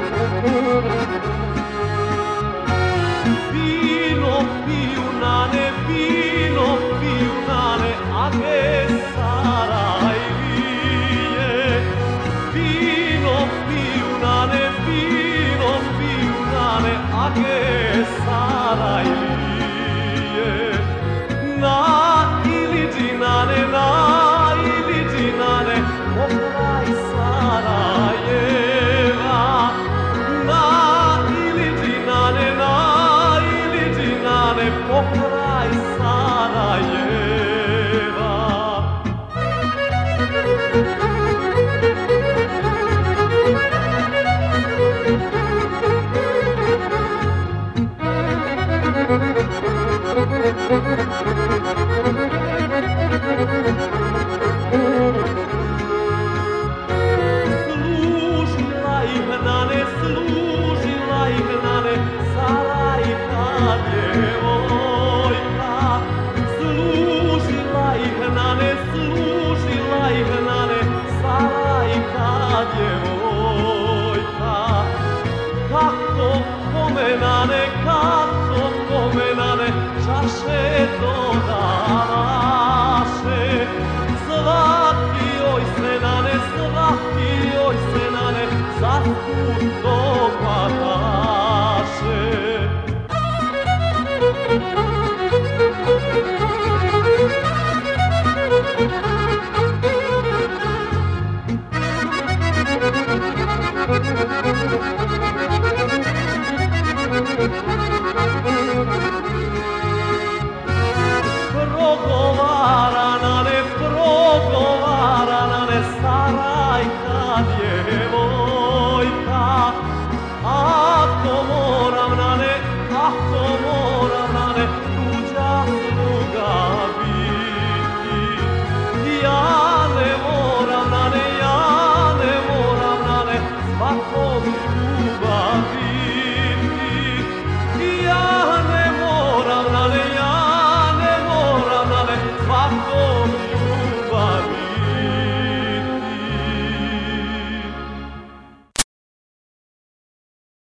Vino piju nane, a che Sarajlije. Vino piju nane, a che Sarajlije. Na Iliđinane, pokraj Sarajeva. Na Iliđinane, pokraj Sarajeva. Služila ih nane, Sarajka djevojka. Služila ih nane, Sarajka djevojka. Kako pomenane, čaše dodavaše. Svaki joj se nane, za put dohvataše. Progovara nane, Sarajka djevojka.